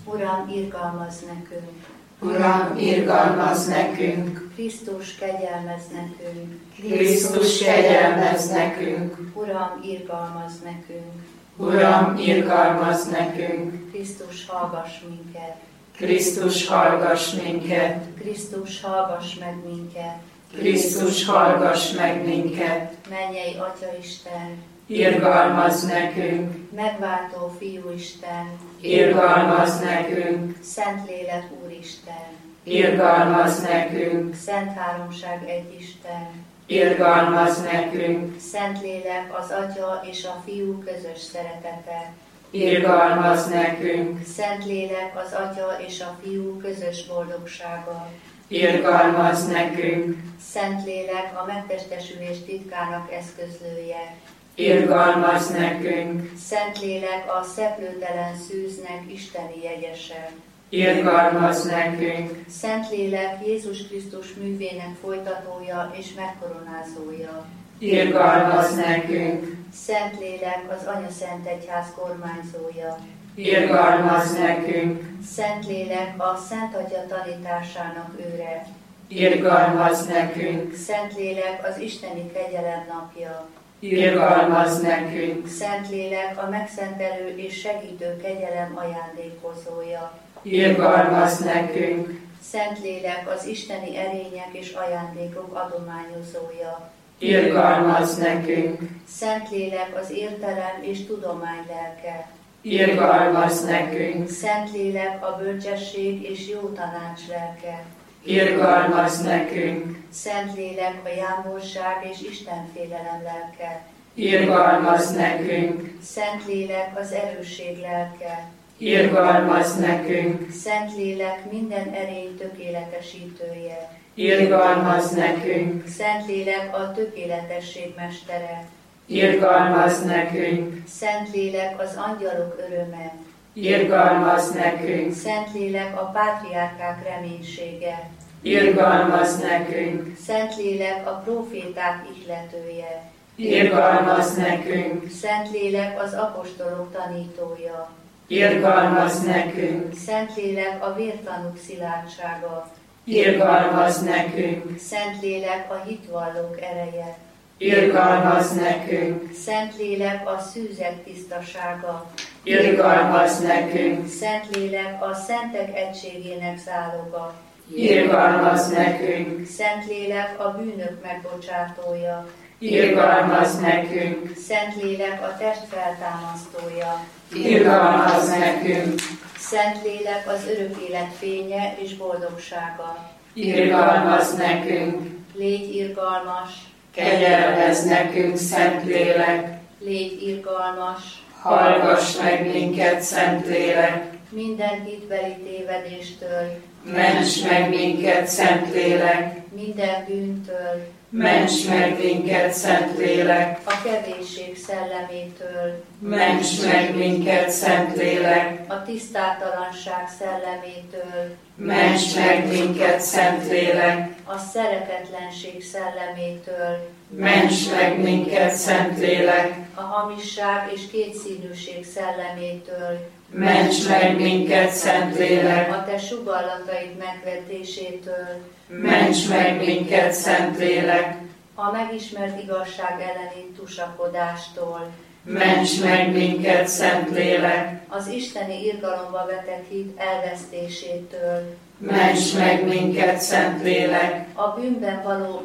Uram, irgalmazz nekünk! Uram, irgalmazz nekünk! Krisztus, kegyelmezz nekünk! Krisztus, kegyelmezz nekünk! Uram, irgalmazz nekünk! Uram, irgalmazz nekünk! Krisztus, hallgass minket! Krisztus, hallgass minket! Krisztus, hallgass meg minket! Krisztus, hallgass meg minket! Mennyei Atyaisten! Irgalmazz nekünk! Megváltó Fiúisten! Irgalmazz nekünk! Szentlélek Úristen! Irgalmazz nekünk! Szent Háromság egyisten! Irgalmazz nekünk! Szentlélek az Atya és a Fiú közös szeretete! Irgalmazz nekünk! Szentlélek az Atya és a Fiú közös boldogsága! Irgalmazz nekünk! Szentlélek a megtestesülés titkának eszközlője! Irgalmazz nekünk! Szentlélek a szeplőtelen szűznek isteni jegyese! Irgalmazz nekünk! Szentlélek Jézus Krisztus művének folytatója és megkoronázója! Irgalmazz nekünk! Szentlélek az Anyaszent Egyház kormányzója! Irgalmazz nekünk! Szentlélek a Szent Atya tanításának őre! Irgalmazz nekünk! Szentlélek az isteni kegyelem napja! Irgalmazz nekünk! Szentlélek a megszentelő és segítő kegyelem ajándékozója! Irgalmazz nekünk! Szentlélek az isteni erények és ajándékok adományozója! Irgalmazz nekünk! Szentlélek az értelem és tudomány lelke! Irgalmazz nekünk! Szentlélek a bölcsesség és jó tanács lelke! Irgalmazz nekünk! Szentlélek a jámborság és istenfélelem lelke! Irgalmazz nekünk! Szentlélek az erősség lelke! Irgalmazz nekünk! Szentlélek minden erény tökéletesítője! Irgalmazz nekünk! Szentlélek a tökéletesség mestere! Irgalmazz nekünk! Szentlélek az angyalok öröme! Irgalmazz nekünk! Szentlélek a pátriárkák reménysége! Irgalmazz nekünk! Szentlélek a próféták ihletője! Irgalmazz nekünk! Szentlélek az apostolok tanítója! Irgalmazz nekünk! Szentlélek a vértanúk szilárdsága! Irgalmazz nekünk! Szentlélek a hitvallók ereje! Irgalmazz nekünk! Szentlélek a szűzek tisztasága! Irgalmazz nekünk! Szentlélek a szentek egységének záloga! Irgalmazz nekünk! Szentlélek a bűnök megbocsátója! Irgalmazz nekünk! Szentlélek a test feltámasztója! Irgalmazz nekünk! Szentlélek az örök élet fénye és boldogsága! Irgalmazz nekünk! Légy irgalmas! Kegyelmezz nekünk, Szentlélek! Légy irgalmas! Hallgass meg minket, Szentlélek! Minden hitbeli tévedéstől! Ments meg minket, Szentlélek! Minden bűntől! Ments meg minket, Szentlélek! A kevésség szellemétől! Ments meg minket, Szentlélek! A tisztátalanság szellemétől! Ments meg minket, Szentlélek! A szeretetlenség szellemétől! Ments meg minket, Szentlélek! A hamisság és kétszínűség szellemétől! Ments meg minket, Szentlélek! A te sugallataid megvetésétől! Ments meg minket, Szentlélek! A megismert igazság elleni tusakodástól! Ments meg minket, Szentlélek! Az isteni irgalomba vetett hit elvesztésétől! Ments meg minket, Szentlélek! A bűnben való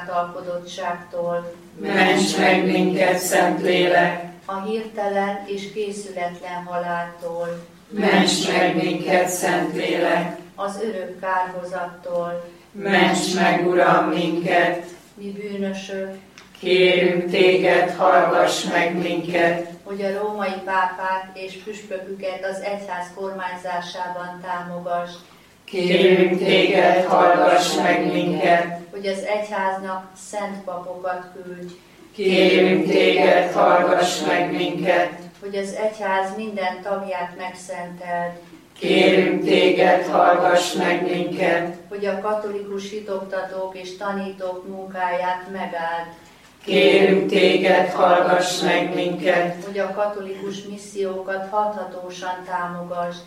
megátalkodottságtól! Ments meg minket, Szentlélek! A hirtelen és készületlen haláltól! Ments meg minket, Szentlélek! Az örök kárhozattól! Ments meg, Uram, minket! Mi bűnösök, Kérünk téged, hallgass meg minket! hogy a római pápák és püspöküket az egyház kormányzásában támogass, Kérünk téged, hallgass meg minket! hogy az egyháznak szent papokat küldj, Kérünk téged, hallgass meg minket! hogy az egyház minden tagját megszenteld, Kérünk téged, hallgass meg minket! hogy a katolikus hitoktatók és tanítók munkáját megáld, Kérünk téged, hallgass meg minket! hogy a katolikus missziókat hathatósan támogasd,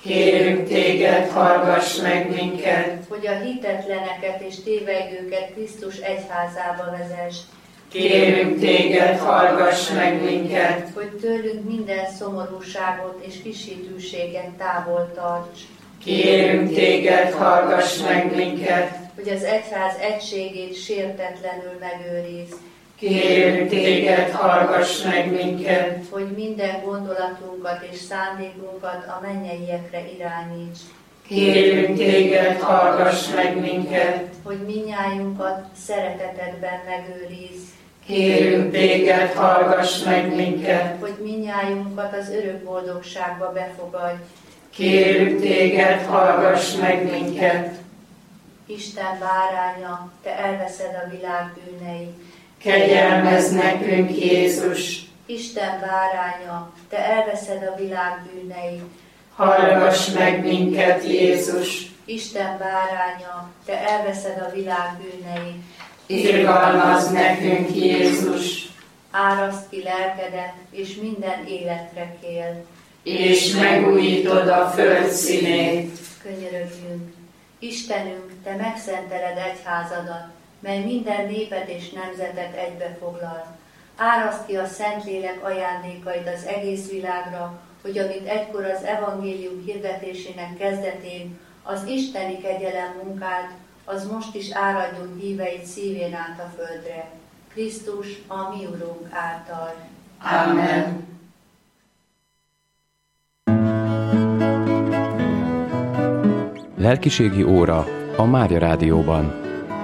Kérünk téged, hallgass meg minket. Hogy a hitetleneket és tévegőket Krisztus egyházába vezess. Kérünk téged, hallgass meg minket. Hogy tőlünk minden szomorúságot és kisítőséget távol tarts. Kérünk téged, hallgass meg minket. Hogy az egyház egységét sértetlenül megőrizd. Kérünk téged, hallgass meg minket. Hogy minden gondolatunkat és szándékunkat a mennyeiekre irányíts. Kérünk téged, hallgass meg minket. Hogy minnyájunkat szeretetedben megőrizd. Kérünk téged, hallgass meg minket. Hogy minnyájunkat az örök boldogságba befogadj. Kérünk téged, hallgass meg minket. Isten báránya, te elveszed a világ bűneit. Kegyelmezz nekünk, Jézus. Isten báránya, te elveszed a világ bűneit. Hallgass meg minket, Jézus. Isten báránya, te elveszed a világ bűneit. Irgalmazz nekünk, Jézus. Áraszd ki lelkedet, és minden életre kél. És megújítod a föld színét. Könyörögjünk. Istenünk, te megszenteled egyházadat, mely minden népet és nemzetet egybefoglal. Áraszd ki a Szentlélek ajándékait az egész világra, hogy amit egykor az evangélium hirdetésének kezdetén az isteni kegyelem munkált, az most is áradjon híveit szívén át a földre. Krisztus, a mi Urunk által. Amen. Lelkiségi óra a Mária Rádióban.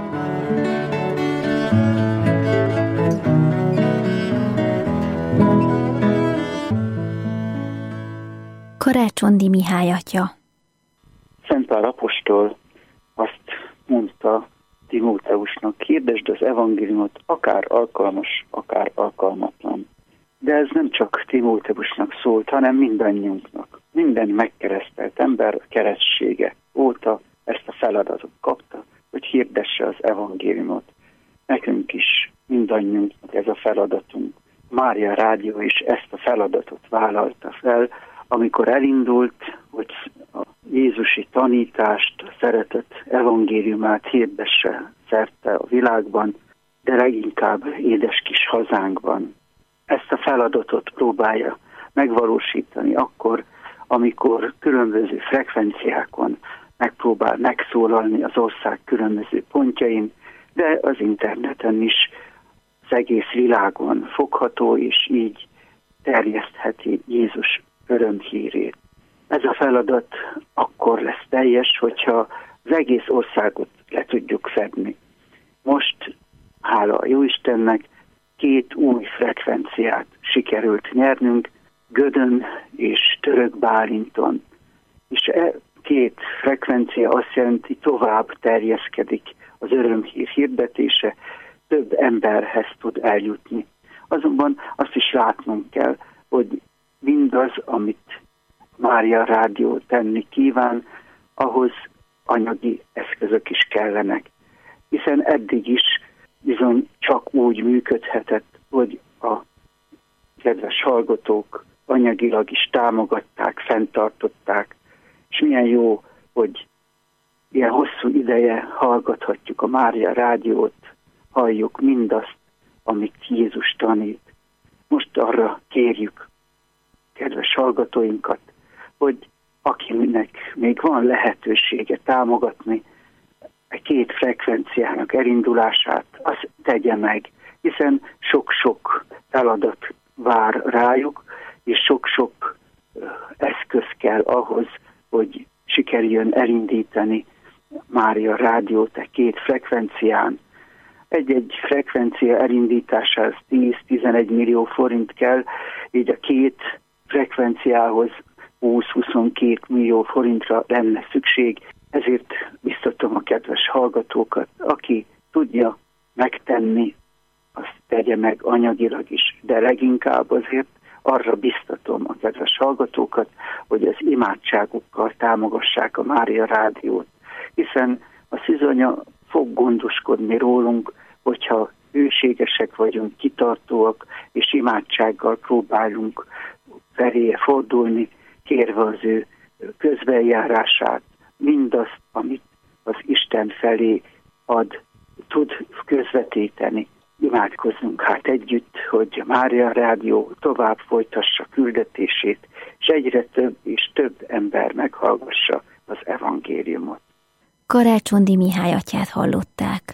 Karácsondi Mihály atya. Szent Pál apostol azt mondta Timóteusnak, hirdesd az evangéliumot, akár alkalmas, akár alkalmatlan. De ez nem csak Timóteusnak szólt, hanem mindannyiunknak. Minden megkeresztelt ember a keresztsége óta ezt a feladatot kapta, hogy hirdesse az evangéliumot. Nekünk is, mindannyiunknak ez a feladatunk. Mária Rádió is ezt a feladatot vállalta fel, amikor elindult, hogy a jézusi tanítást, a szeretet evangéliumát hirdesse szerte a világban, de leginkább édes kis hazánkban. Ezt a feladatot próbálja megvalósítani akkor, amikor különböző frekvenciákon megpróbál megszólalni az ország különböző pontjain, de az interneten is az egész világon fogható, és így terjesztheti Jézus örömhírét. Ez a feladat akkor lesz teljes, hogyha az egész országot le tudjuk fedni. Most, hála a Jóistennek, 2 új frekvenciát sikerült nyernünk, Gödön és Török Bálinton. És 2 frekvencia azt jelenti, tovább terjeszkedik az örömhír hirdetése, több emberhez tud eljutni. Azonban azt is látnunk kell, hogy mindaz, amit Mária Rádió tenni kíván, ahhoz anyagi eszközök is kellenek. Hiszen eddig is bizony csak úgy működhetett, hogy a kedves hallgatók anyagilag is támogatták, fenntartották, és milyen jó, hogy ilyen hosszú ideje hallgathatjuk a Mária Rádiót, halljuk mindazt, amit Jézus tanít. Most arra kérjük kedves hallgatóinkat, hogy akinek még van lehetősége támogatni a 2 frekvenciának elindulását, azt tegye meg, hiszen sok-sok feladat vár rájuk, és sok-sok eszköz kell ahhoz, hogy sikerüljön elindítani Mária Rádiót a 2 frekvencián. Egy-egy frekvencia elindításához 10-11 millió forint kell, így a 2 frekvenciához 20-22 millió forintra lenne szükség, ezért biztatom a kedves hallgatókat, aki tudja megtenni, azt tegye meg anyagilag is, de leginkább azért arra biztatom a kedves hallgatókat, hogy az imádságukkal támogassák a Mária Rádiót, hiszen a Szűzanya fog gondoskodni rólunk, hogyha hűségesek vagyunk, kitartóak, és imádsággal próbálunk feléje fordulni, kérve az ő közbenjárását, mindazt, amit az Isten felé ad, tud közvetíteni. Imádkozzunk hát együtt, hogy a Mária Rádió tovább folytassa küldetését, és egyre több és több ember meghallgassa az evangéliumot. Karácsondi Mihály atyát hallották.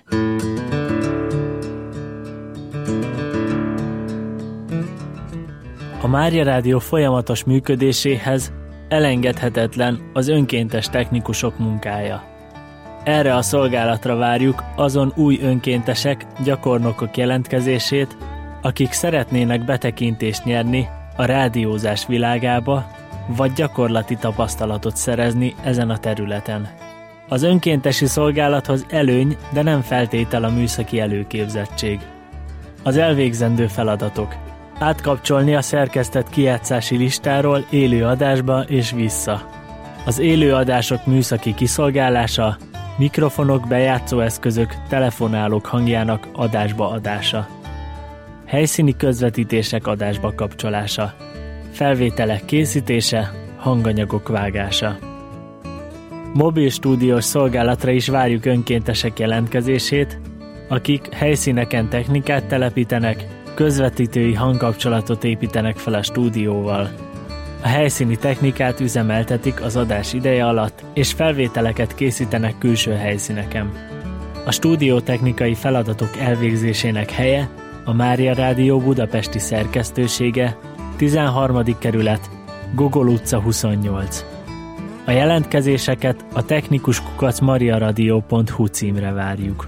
A Mária Rádió folyamatos működéséhez elengedhetetlen az önkéntes technikusok munkája. Erre a szolgálatra várjuk azon új önkéntesek, gyakornokok jelentkezését, akik szeretnének betekintést nyerni a rádiózás világába, vagy gyakorlati tapasztalatot szerezni ezen a területen. Az önkéntesi szolgálathoz előny, de nem feltétel a műszaki előképzettség. Az elvégzendő feladatok: átkapcsolni a szerkesztett kijátszási listáról élő adásba és vissza. Az élő adások műszaki kiszolgálása, mikrofonok, bejátszóeszközök, telefonálók hangjának adásba adása. Helyszíni közvetítések adásba kapcsolása. Felvételek készítése, hanganyagok vágása. Mobil stúdiós szolgálatra is várjuk önkéntesek jelentkezését, akik helyszíneken technikát telepítenek, közvetítői hangkapcsolatot építenek fel a stúdióval. A helyszíni technikát üzemeltetik az adás ideje alatt, és felvételeket készítenek külső helyszíneken. A stúdiótechnikai feladatok elvégzésének helye a Mária Rádió budapesti szerkesztősége, 13. kerület, Gogol utca 28. A jelentkezéseket a technikus@mariaradio.hu címre várjuk.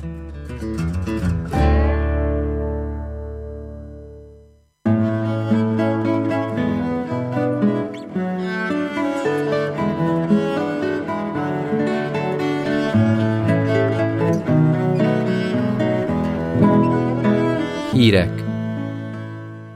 Hírek